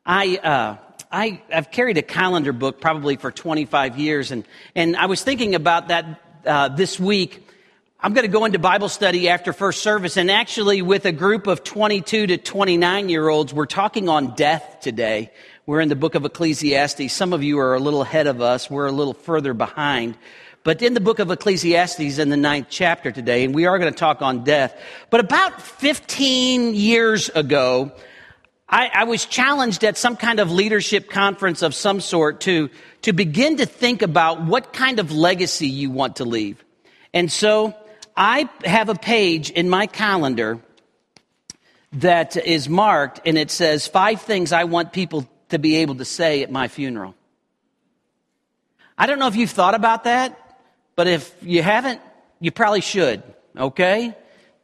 I've carried a calendar book probably for 25 years, and I was thinking about that this week. I'm going to go into Bible study after first service, and actually with a group of 22 to 29-year-olds, we're talking on death today. We're in the book of Ecclesiastes. Some of you are a little ahead of us. We're a little further behind. But in the book of Ecclesiastes in the 9th chapter today, and we are going to talk on death. But about 15 years ago, I was challenged at some kind of leadership conference of some sort to begin to think about what kind of legacy you want to leave. And so I have a page in my calendar that is marked, and it says 5 things I want people to be able to say at my funeral. I don't know if you've thought about that, but if you haven't, you probably should, okay?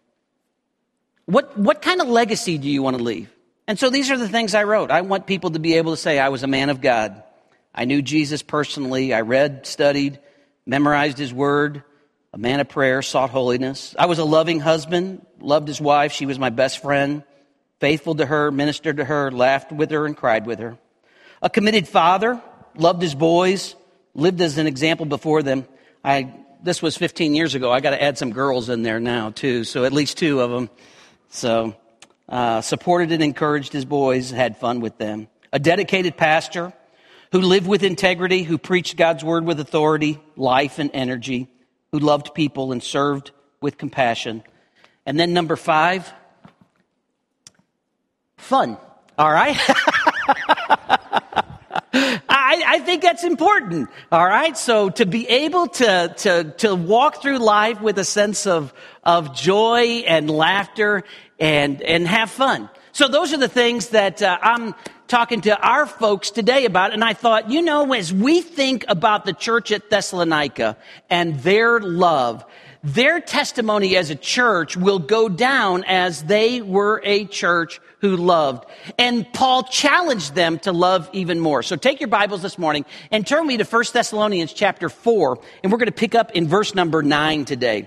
What kind of legacy do you want to leave? And so these are the things I wrote. I want people to be able to say, I was a man of God. I knew Jesus personally. I read, studied, memorized his word, a man of prayer, sought holiness. I was a loving husband, loved his wife. She was my best friend, faithful to her, ministered to her, laughed with her, and cried with her. A committed father, loved his boys, lived as an example before them. This was 15 years ago. I got to add some girls in there now, too, so at least 2 of them. So supported and encouraged his boys, had fun with them. A dedicated pastor who lived with integrity, who preached God's word with authority, life, and energy, who loved people and served with compassion. And then number 5, fun. All right? I think that's important. All right? So to be able to walk through life with a sense of joy and laughter and have fun. So those are the things that I'm talking to our folks today about. And I thought, as we think about the church at Thessalonica and their love, their testimony as a church will go down as they were a church who loved. And Paul challenged them to love even more. So take your Bibles this morning and turn me to 1 Thessalonians chapter 4. And we're going to pick up in verse number 9 today.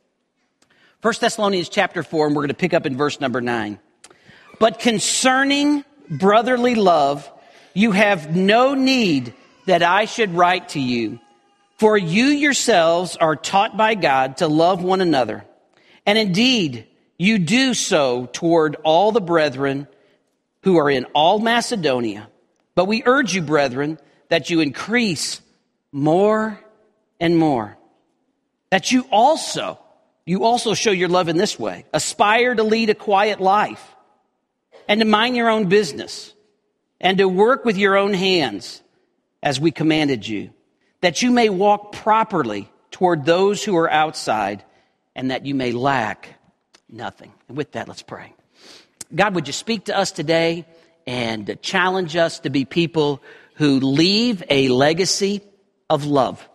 1 Thessalonians chapter 4, and we're going to pick up in verse number 9. But concerning brotherly love, you have no need that I should write to you, for you yourselves are taught by God to love one another. And indeed, you do so toward all the brethren who are in all Macedonia. But we urge you, brethren, that you increase more and more. That you also show your love in this way. Aspire to lead a quiet life, and to mind your own business, and to work with your own hands, as we commanded you, that you may walk properly toward those who are outside, and that you may lack nothing. And with that, let's pray. God, would you speak to us today and challenge us to be people who leave a legacy of love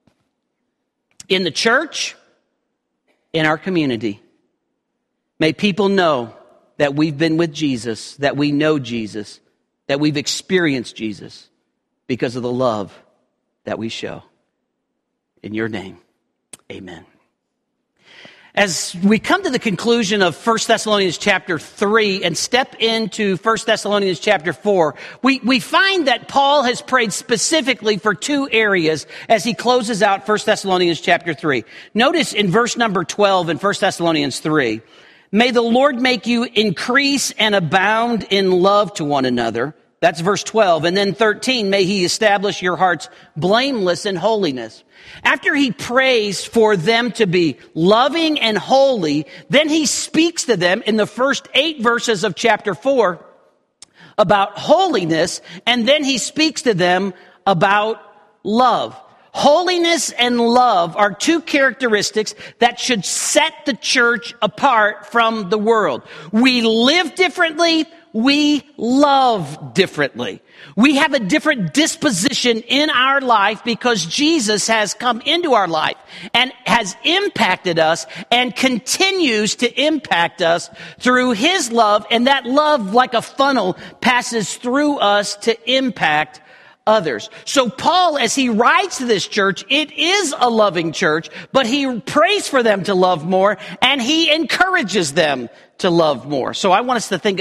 in the church, in our community. May people know that we've been with Jesus, that we know Jesus, that we've experienced Jesus because of the love that we show. In your name, amen. As we come to the conclusion of 1 Thessalonians chapter 3 and step into 1 Thessalonians chapter 4, we find that Paul has prayed specifically for 2 areas as he closes out 1 Thessalonians chapter 3. Notice in verse number 12 in 1 Thessalonians 3, may the Lord make you increase and abound in love to one another. That's verse 12. And then 13, may he establish your hearts blameless in holiness. After he prays for them to be loving and holy, then he speaks to them in the first 8 verses of chapter 4 about holiness, and then he speaks to them about love. Holiness and love are 2 characteristics that should set the church apart from the world. We live differently. We love differently. We have a different disposition in our life because Jesus has come into our life and has impacted us and continues to impact us through his love. And that love, like a funnel, passes through us to impact others. So Paul, as he writes to this church, it is a loving church, but he prays for them to love more and he encourages them to love more. So I want us to think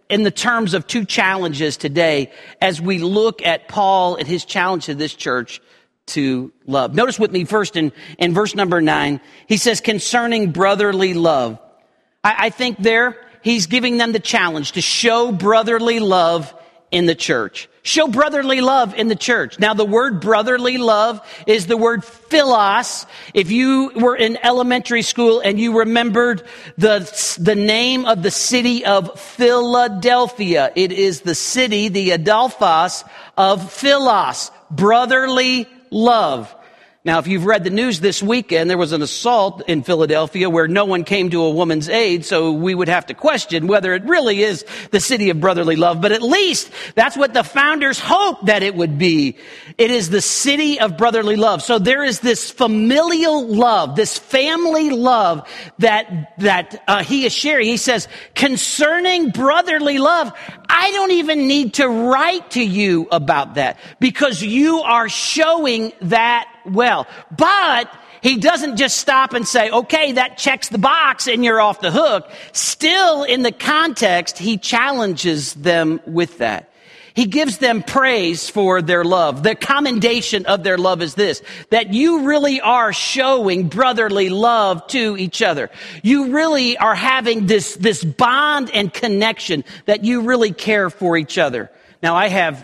in the terms of two challenges today as we look at Paul and his challenge to this church to love. Notice with me first in verse number 9, he says, concerning brotherly love. I think there he's giving them the challenge to show brotherly love in the church. Show brotherly love in the church. Now, the word brotherly love is the word philos. If you were in elementary school and you remembered the name of the city of Philadelphia, it is the city, the Adelphos of Philos, brotherly love. Now, if you've read the news this weekend, there was an assault in Philadelphia where no one came to a woman's aid, so we would have to question whether it really is the city of brotherly love. But at least that's what the founders hoped that it would be. It is the city of brotherly love. So there is this familial love, this family love that he is sharing. He says, concerning brotherly love, I don't even need to write to you about that because you are showing that well. But he doesn't just stop and say, okay, that checks the box and you're off the hook. Still, in the context, he challenges them with that. He gives them praise for their love. The commendation of their love is this, that you really are showing brotherly love to each other. You really are having this bond and connection that you really care for each other. Now, I have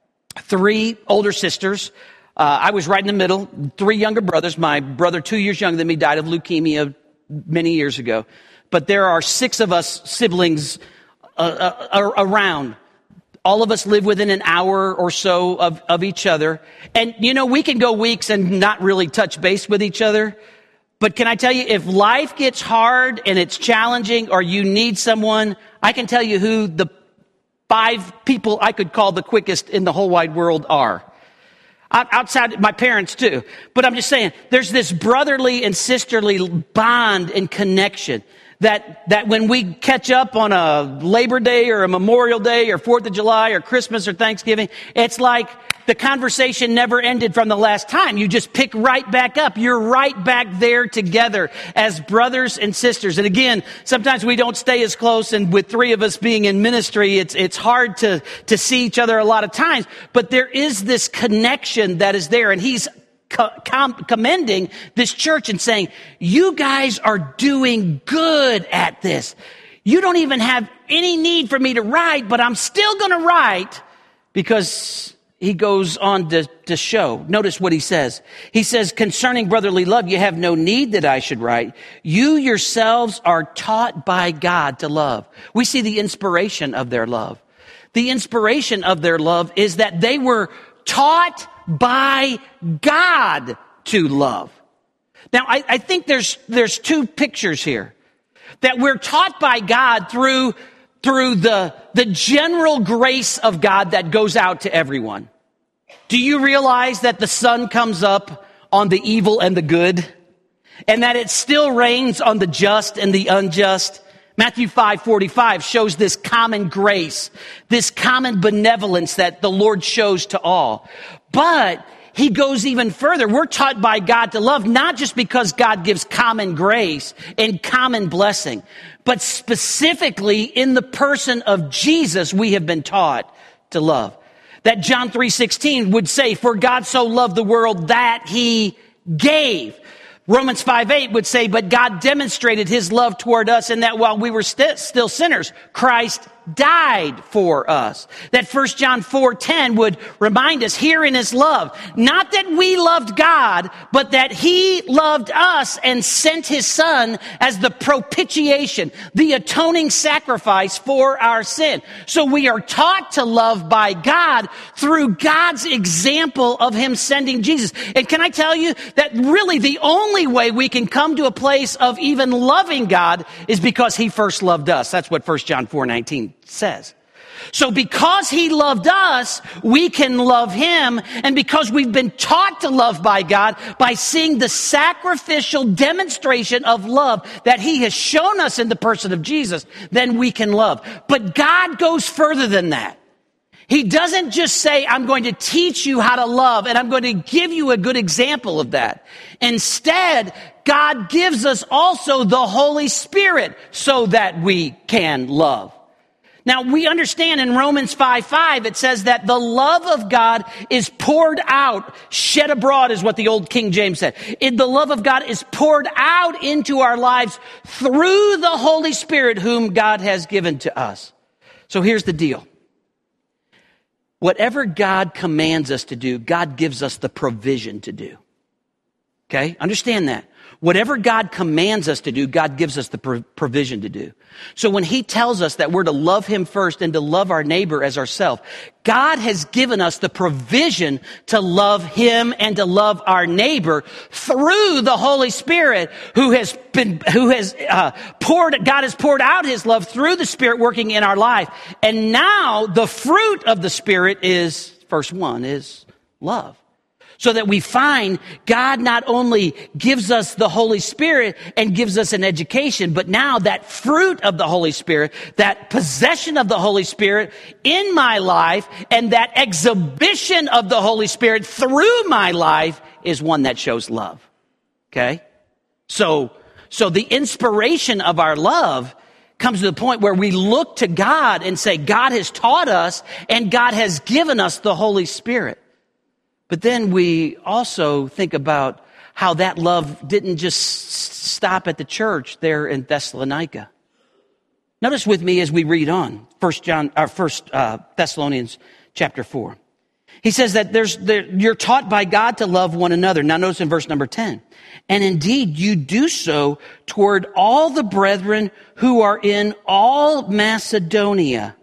3 older sisters. I was right in the middle, 3 younger brothers. My brother, 2 years younger than me, died of leukemia many years ago. But there are 6 of us siblings around. All of us live within an hour or so of each other. And, you know, we can go weeks and not really touch base with each other. But can I tell you, if life gets hard and it's challenging or you need someone, I can tell you who the 5 people I could call the quickest in the whole wide world are. Outside my parents too. But I'm just saying, there's this brotherly and sisterly bond and connection that when we catch up on a Labor Day or a Memorial Day or 4th of July or Christmas or Thanksgiving, it's like the conversation never ended from the last time. You just pick right back up. You're right back there together as brothers and sisters. And again, sometimes we don't stay as close, and with 3 of us being in ministry, it's hard to see each other a lot of times. But there is this connection that is there, and he's commending this church and saying, you guys are doing good at this. You don't even have any need for me to write, but I'm still going to write, because he goes on to show. Notice what he says. He says, concerning brotherly love, you have no need that I should write. You yourselves are taught by God to love. We see the inspiration of their love. The inspiration of their love is that they were taught by God to love. Now, I think there's 2 pictures here. That we're taught by God through the general grace of God that goes out to everyone. Do you realize that the sun comes up on the evil and the good? And that it still rains on the just and the unjust? Matthew 5:45 shows this common grace, this common benevolence that the Lord shows to all. But he goes even further. We're taught by God to love, not just because God gives common grace and common blessing, but specifically in the person of Jesus, we have been taught to love. That John 3:16 would say, for God so loved the world that he gave. Romans 5:8 would say, but God demonstrated his love toward us in that while we were still sinners, Christ died for us. That 1 John 4:10 would remind us, herein is love, not that we loved God, but that he loved us and sent his son as the propitiation, the atoning sacrifice for our sin. So we are taught to love by God through God's example of him sending Jesus. And can I tell you that really the only way we can come to a place of even loving God is because he first loved us. That's what 1 John 4:19 says. So because he loved us, we can love him. And because we've been taught to love by God, by seeing the sacrificial demonstration of love that he has shown us in the person of Jesus, then we can love. But God goes further than that. He doesn't just say, I'm going to teach you how to love, and I'm going to give you a good example of that. Instead, God gives us also the Holy Spirit so that we can love. Now, we understand in Romans 5:5, it says that the love of God is poured out, shed abroad is what the old King James said. The love of God is poured out into our lives through the Holy Spirit whom God has given to us. So here's the deal. Whatever God commands us to do, God gives us the provision to do. Okay? Understand that. Whatever God commands us to do, God gives us the provision to do. So when he tells us that we're to love him first and to love our neighbor as ourselves, God has given us the provision to love him and to love our neighbor through the Holy Spirit God has poured out his love through the Spirit working in our life. And now the fruit of the Spirit is, first one is love. So that we find God not only gives us the Holy Spirit and gives us an education, but now that fruit of the Holy Spirit, that possession of the Holy Spirit in my life, and that exhibition of the Holy Spirit through my life is one that shows love. Okay? So the inspiration of our love comes to the point where we look to God and say, God has taught us and God has given us the Holy Spirit. But then we also think about how that love didn't just stop at the church there in Thessalonica. Notice with me as we read on, 1 Thessalonians chapter 4. He says that you're taught by God to love one another. Now notice in verse number 10. And indeed you do so toward all the brethren who are in all Macedonia.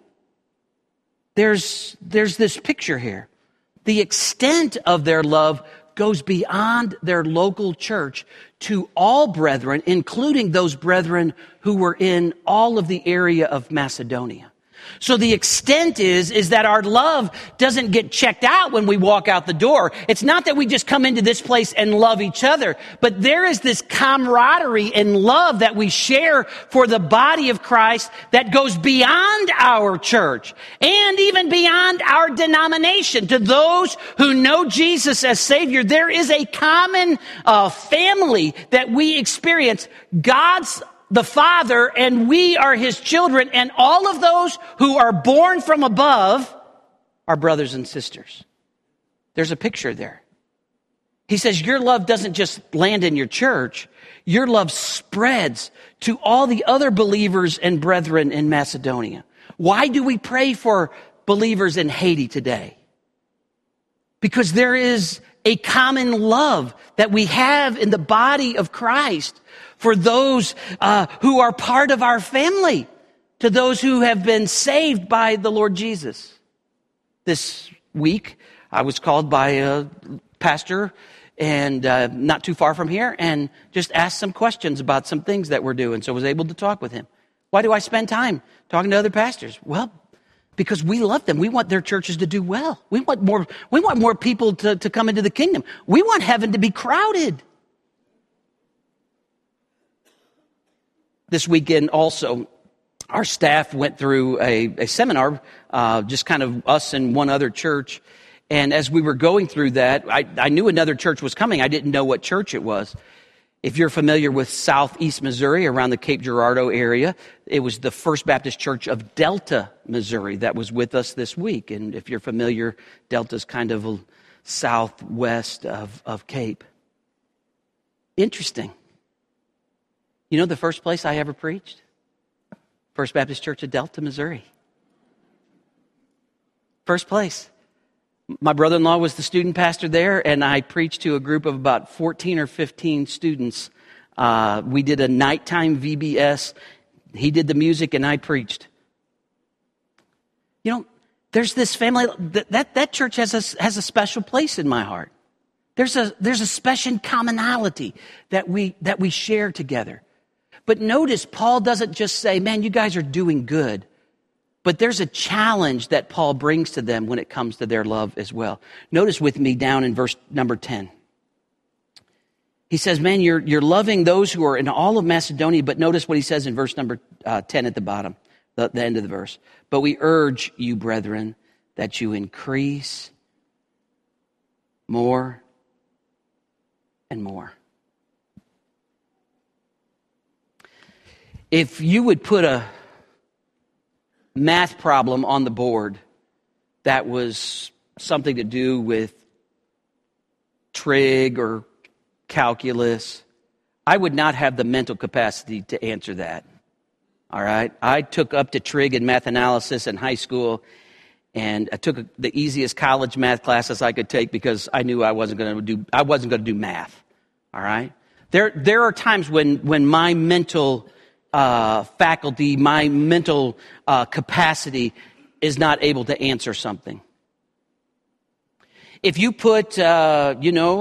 There's this picture here. The extent of their love goes beyond their local church to all brethren, including those brethren who were in all of the area of Macedonia. So the extent is that our love doesn't get checked out when we walk out the door. It's not that we just come into this place and love each other, but there is this camaraderie and love that we share for the body of Christ that goes beyond our church and even beyond our denomination. To those who know Jesus as Savior, there is a common family that we experience. God's the Father, and we are his children, and all of those who are born from above are brothers and sisters. There's a picture there. He says your love doesn't just land in your church. Your love spreads to all the other believers and brethren in Macedonia. Why do we pray for believers in Haiti today? Because there is a common love that we have in the body of Christ for those who are part of our family, to those who have been saved by the Lord Jesus. This week, I was called by a pastor and not too far from here and just asked some questions about some things that we're doing, so I was able to talk with him. Why do I spend time talking to other pastors? Well, because we love them. We want their churches to do well. We want more people to come into the kingdom. We want heaven to be crowded. This weekend also, our staff went through a seminar, just kind of us and one other church. And as we were going through that, I knew another church was coming. I didn't know what church it was. If you're familiar with southeast Missouri, around the Cape Girardeau area, it was the First Baptist Church of Delta, Missouri, that was with us this week. And if you're familiar, Delta's kind of southwest of Cape. Interesting. You know the first place I ever preached? First Baptist Church of Delta, Missouri. First place. My brother-in-law was the student pastor there, and I preached to a group of about 14 or 15 students. We did a nighttime VBS. He did the music, and I preached. You know, there's this family, that church has a special place in my heart. There's a special commonality that we share together. But notice, Paul doesn't just say, man, you guys are doing good. But there's a challenge that Paul brings to them when it comes to their love as well. Notice with me down in verse number 10. He says, man, you're loving those who are in all of Macedonia. But notice what he says in verse number 10 at the bottom, the end of the verse. But we urge you, brethren, that you increase more and more. If you would put a math problem on the board that was something to do with trig or calculus, I would not have the mental capacity to answer that. All right? I took up to trig and math analysis in high school, and I took the easiest college math classes I could take because I knew I wasn't going to do math. All right? There are times when my mental faculty, my mental capacity is not able to answer something. If you put, a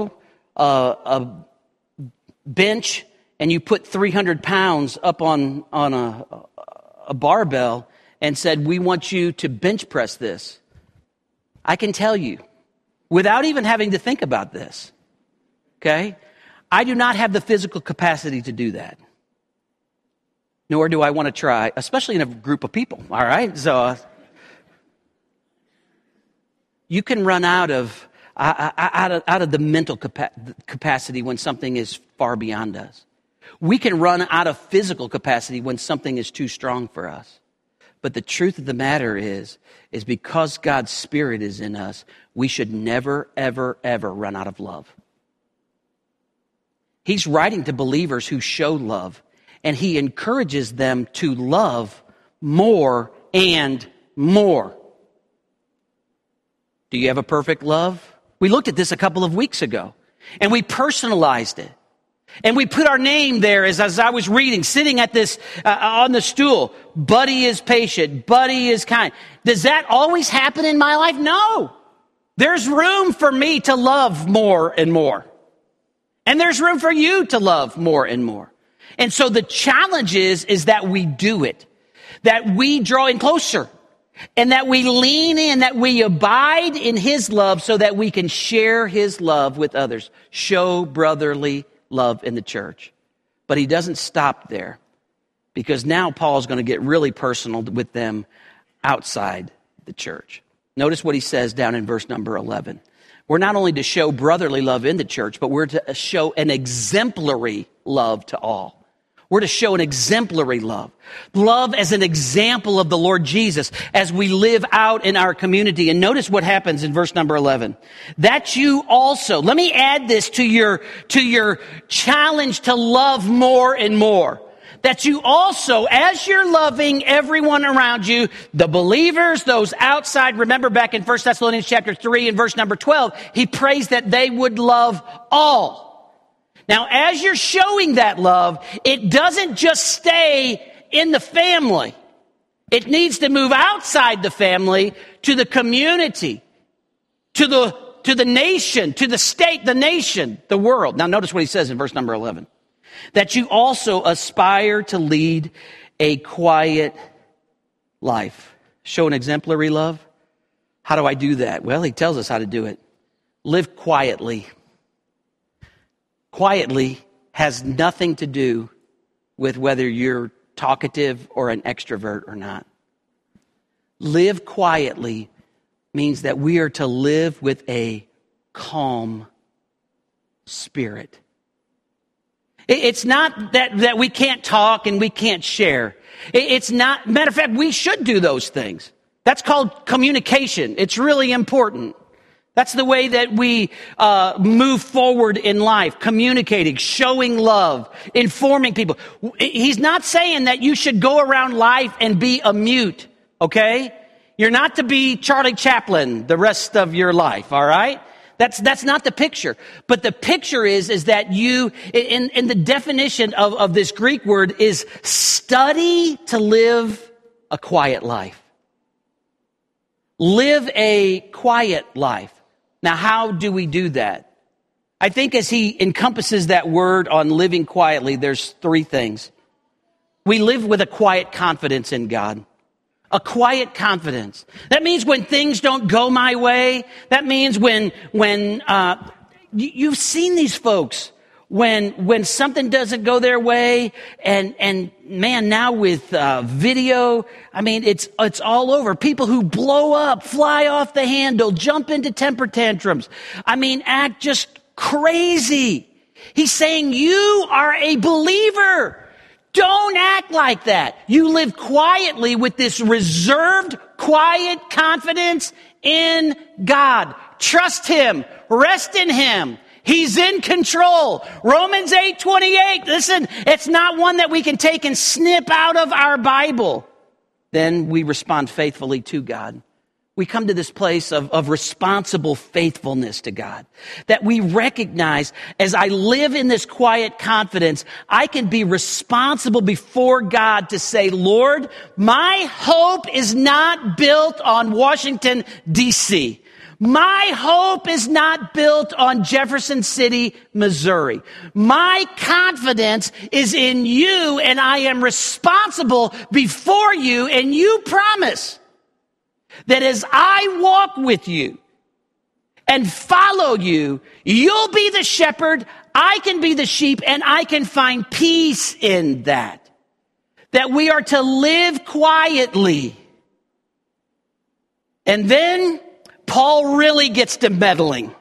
bench and you put 300 pounds up on a barbell and said, we want you to bench press this, I can tell you, without even having to think about this, okay, I do not have the physical capacity to do that. Nor do I want to try, especially in a group of people, all right? So you can run out of the mental capacity when something is far beyond us. We can run out of physical capacity when something is too strong for us. But the truth of the matter is because God's Spirit is in us, we should never, ever, ever run out of love. He's writing to believers who show love, and he encourages them to love more and more. Do you have a perfect love? We looked at this a couple of weeks ago, and we personalized it. And we put our name there as I was reading, sitting at this, on the stool. Buddy is patient. Buddy is kind. Does that always happen in my life? No. There's room for me to love more and more. And there's room for you to love more and more. And so the challenge is that we do it, that we draw in closer, and that we lean in, that we abide in his love so that we can share his love with others, show brotherly love in the church. But he doesn't stop there, because now Paul's going to get really personal with them outside the church. Notice what he says down in verse number 11. We're not only to show brotherly love in the church, but we're to show an exemplary love to all. We're to show an exemplary love. Love as an example of the Lord Jesus as we live out in our community. And notice what happens in verse number 11. That you also, let me add this to your challenge to love more and more. That you also, as you're loving everyone around you, the believers, those outside, remember back in 1 Thessalonians chapter 3 and verse number 12, he prays that they would love all. Now, as you're showing that love, it doesn't just stay in the family. It needs to move outside the family to the community, to the nation, to the state, the nation, the world. Now, notice what he says in verse number 11. That you also aspire to lead a quiet life. Show an exemplary love. How do I do that? Well, he tells us how to do it. Live quietly. Quietly has nothing to do with whether you're talkative or an extrovert or not. Live quietly means that we are to live with a calm spirit. It's not that we can't talk and we can't share. It's not, matter of fact, we should do those things. That's called communication. It's really important. That's the way that we move forward in life, communicating, showing love, informing people. He's not saying that you should go around life and be a mute, okay? You're not to be Charlie Chaplin the rest of your life, all right? That's not the picture. But the picture is that you, in the definition of this Greek word, is study to live a quiet life. Live a quiet life. Now, how do we do that? I think as he encompasses that word on living quietly, there's three things. We live with a quiet confidence in God. A quiet confidence. That means when things don't go my way. That means when you've seen these folks when something doesn't go their way, and man, now with video, I mean, it's all over. People who blow up, fly off the handle, jump into temper tantrums. I mean, act just crazy. He's saying you are a believer. Don't act like that. You live quietly with this reserved, quiet confidence in God. Trust Him. Rest in Him. He's in control. Romans 8:28. Listen, it's not one that we can take and snip out of our Bible. Then we respond faithfully to God. We come to this place of responsible faithfulness to God. That we recognize, as I live in this quiet confidence, I can be responsible before God to say, Lord, my hope is not built on Washington, D.C. My hope is not built on Jefferson City, Missouri. My confidence is in you, and I am responsible before you, and you promise that as I walk with you and follow you, you'll be the shepherd, I can be the sheep, and I can find peace in that. That we are to live quietly. And then Paul really gets to meddling.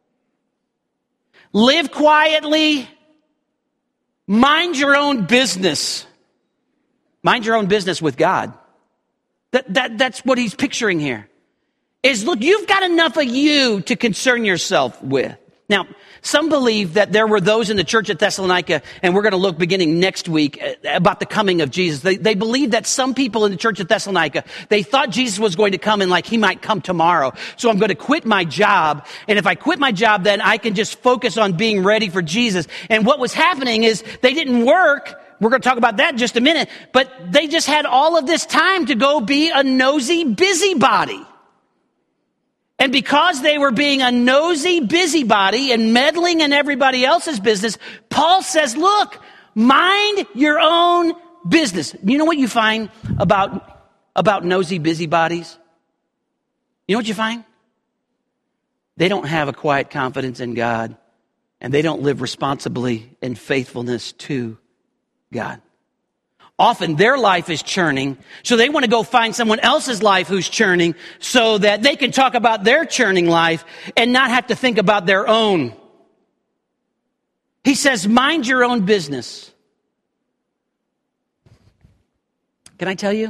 Live quietly. Mind your own business. Mind your own business with God. That's what he's picturing here. Is, look, you've got enough of you to concern yourself with. Now, some believe that there were those in the church at Thessalonica, and we're going to look beginning next week about the coming of Jesus. They believe that some people in the church at Thessalonica, they thought Jesus was going to come and like he might come tomorrow. So I'm going to quit my job. And if I quit my job, then I can just focus on being ready for Jesus. And what was happening is they didn't work. We're going to talk about that in just a minute. But they just had all of this time to go be a nosy busybody. And because they were being a nosy busybody and meddling in everybody else's business, Paul says, look, mind your own business. You know what you find about nosy busybodies? You know what you find? They don't have a quiet confidence in God, and they don't live responsibly in faithfulness to God. Often their life is churning, so they want to go find someone else's life who's churning so that they can talk about their churning life and not have to think about their own. He says, mind your own business. Can I tell you?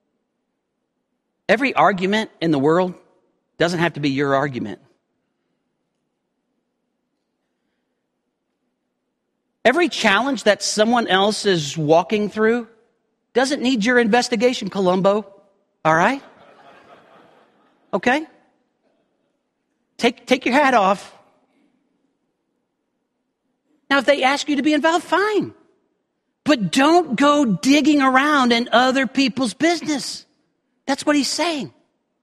Every argument in the world doesn't have to be your argument. Every challenge that someone else is walking through doesn't need your investigation, Columbo. All right? Okay? Take your hat off. Now, if they ask you to be involved, fine. But don't go digging around in other people's business. That's what he's saying.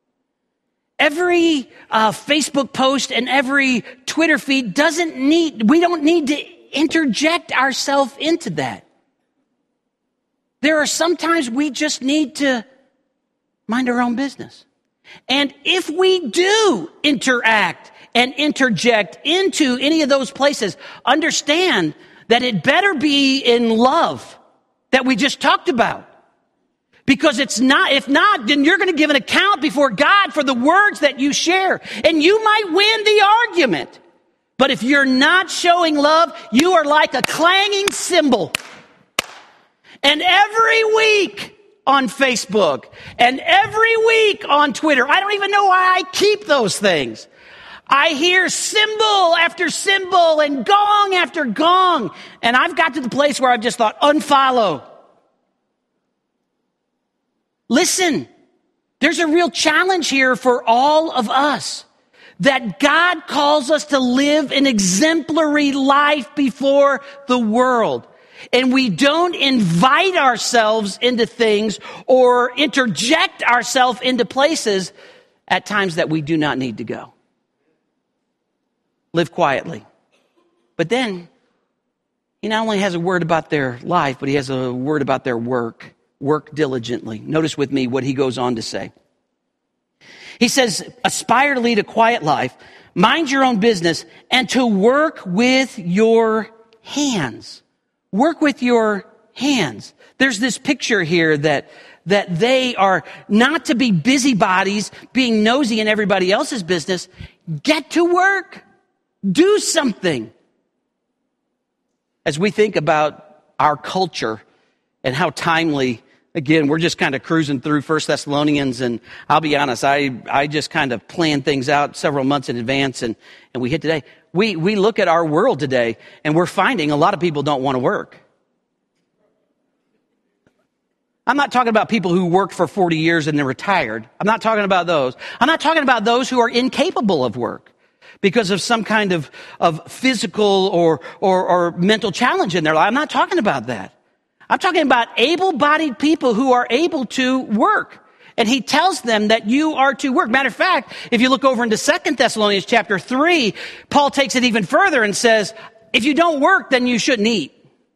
Every Facebook post and every Twitter feed we don't need to interject ourselves into that. There are sometimes we just need to mind our own business. And if we do interact and interject into any of those places, understand that it better be in love that we just talked about. Because if not, then you're going to give an account before God for the words that you share. And you might win the argument. But if you're not showing love, you are like a clanging cymbal. And every week on Facebook and every week on Twitter, I don't even know why I keep those things. I hear cymbal after cymbal and gong after gong. And I've got to the place where I've just thought, unfollow. Listen, there's a real challenge here for all of us. That God calls us to live an exemplary life before the world. And we don't invite ourselves into things or interject ourselves into places at times that we do not need to go. Live quietly. But then, he not only has a word about their life, but he has a word about their work. Work diligently. Notice with me what he goes on to say. He says, aspire to lead a quiet life, mind your own business, and to work with your hands. Work with your hands. There's this picture here that they are not to be busybodies, being nosy in everybody else's business. Get to work. Do something. As we think about our culture and how timely. Again, we're just kind of cruising through 1 Thessalonians, and I'll be honest, I just kind of plan things out several months in advance, and we hit today. We look at our world today, and we're finding a lot of people don't want to work. I'm not talking about people who worked for 40 years and they're retired. I'm not talking about those. I'm not talking about those who are incapable of work because of some kind of physical or mental challenge in their life. I'm not talking about that. I'm talking about able-bodied people who are able to work. And he tells them that you are to work. Matter of fact, if you look over into 2 Thessalonians chapter 3, Paul takes it even further and says, if you don't work, then you shouldn't eat.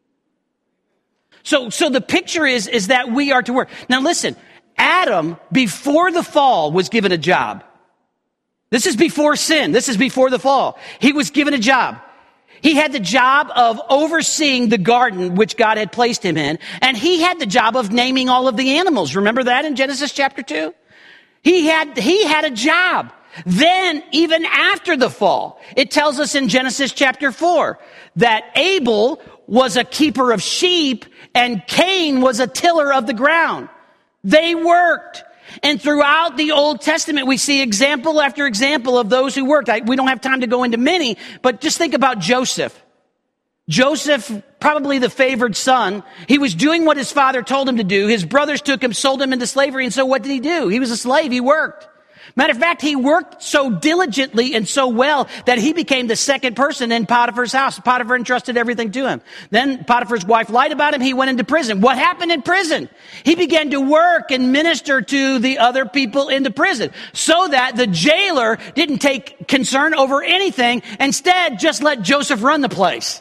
So the picture is that we are to work. Now listen, Adam, before the fall, was given a job. This is before sin. This is before the fall. He was given a job. He had the job of overseeing the garden which God had placed him in, and he had the job of naming all of the animals. Remember that in Genesis chapter 2? He had a job. Then, even after the fall, it tells us in Genesis chapter 4 that Abel was a keeper of sheep and Cain was a tiller of the ground. They worked. And throughout the Old Testament, we see example after example of those who worked. We don't have time to go into many, but just think about Joseph. Joseph, probably the favored son, he was doing what his father told him to do. His brothers took him, sold him into slavery, and so what did he do? He was a slave. He worked. Matter of fact, he worked so diligently and so well that he became the second person in Potiphar's house. Potiphar entrusted everything to him. Then Potiphar's wife lied about him. He went into prison. What happened in prison? He began to work and minister to the other people in the prison so that the jailer didn't take concern over anything. Instead, just let Joseph run the place.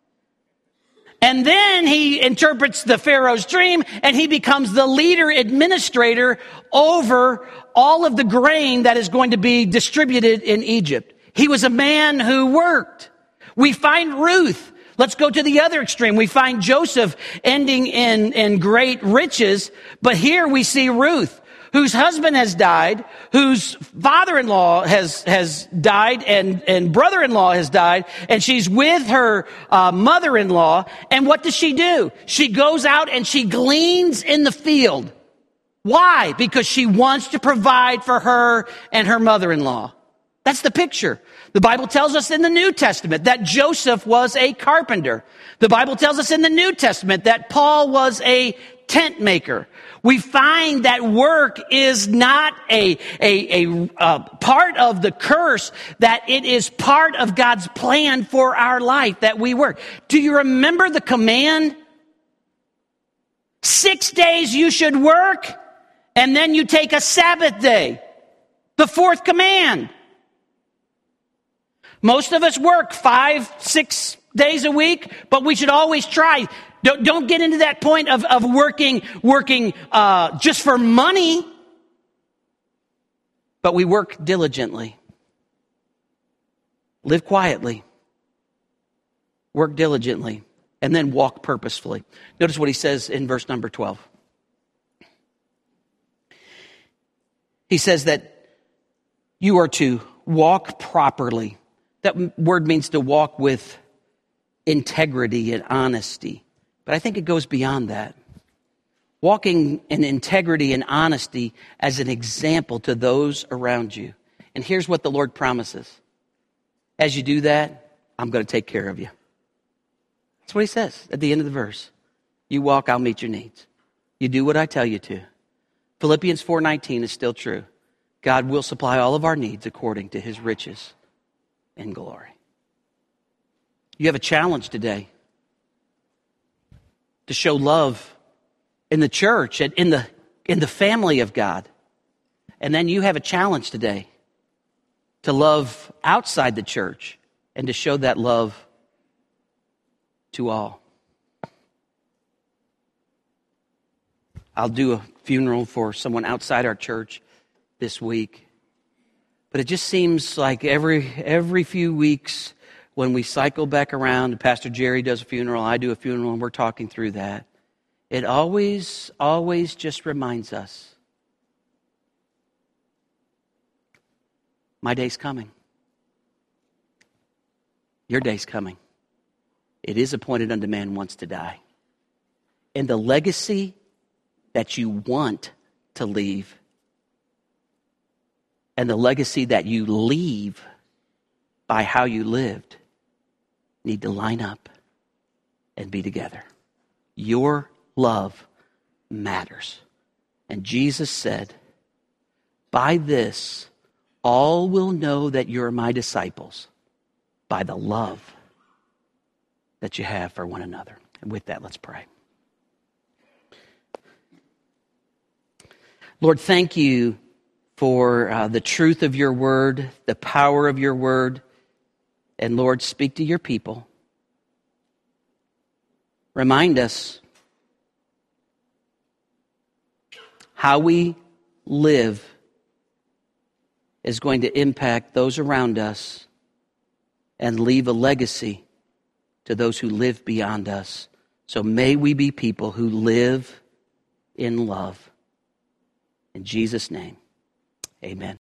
And then he interprets the Pharaoh's dream and he becomes the leader administrator over all of the grain that is going to be distributed in Egypt. He was a man who worked. We find Ruth. Let's go to the other extreme. We find Joseph ending in great riches, but here we see Ruth, whose husband has died, whose father-in-law has died, and brother-in-law has died, and she's with her mother-in-law. And what does she do? She goes out and she gleans in the field. Why? Because she wants to provide for her and her mother-in-law. That's the picture. The Bible tells us in the New Testament that Joseph was a carpenter. The Bible tells us in the New Testament that Paul was a tent maker. We find that work is not a part of the curse, that it is part of God's plan for our life, that we work. Do you remember the command? 6 days you should work, and then you take a Sabbath day. The fourth command. Most of us work 5-6 days a week, but we should always try. Don't get into that point of working just for money, but we work diligently. Live quietly. Work diligently. And then walk purposefully. Notice what he says in verse number 12. He says that you are to walk properly. That word means to walk with integrity and honesty. But I think it goes beyond that. Walking in integrity and honesty as an example to those around you. And here's what the Lord promises. As you do that, I'm going to take care of you. That's what he says at the end of the verse. You walk, I'll meet your needs. You do what I tell you to. Philippians 4:19 is still true. God will supply all of our needs according to his riches in glory. You have a challenge today to show love in the church and in the family of God. And then you have a challenge today to love outside the church and to show that love to all. I'll do a funeral for someone outside our church this week. But it just seems like every few weeks when we cycle back around, Pastor Jerry does a funeral, I do a funeral, and we're talking through that. It always just reminds us, my day's coming. Your day's coming. It is appointed unto man once to die. in the legacy that you want to leave and the legacy that you leave by how you lived need to line up and be together. Your love matters. And Jesus said, by this, all will know that you're my disciples, by the love that you have for one another. And with that, let's pray. Lord, thank you for the truth of your word, the power of your word. And Lord, speak to your people. Remind us how we live is going to impact those around us and leave a legacy to those who live beyond us. So may we be people who live in love. In Jesus' name, amen.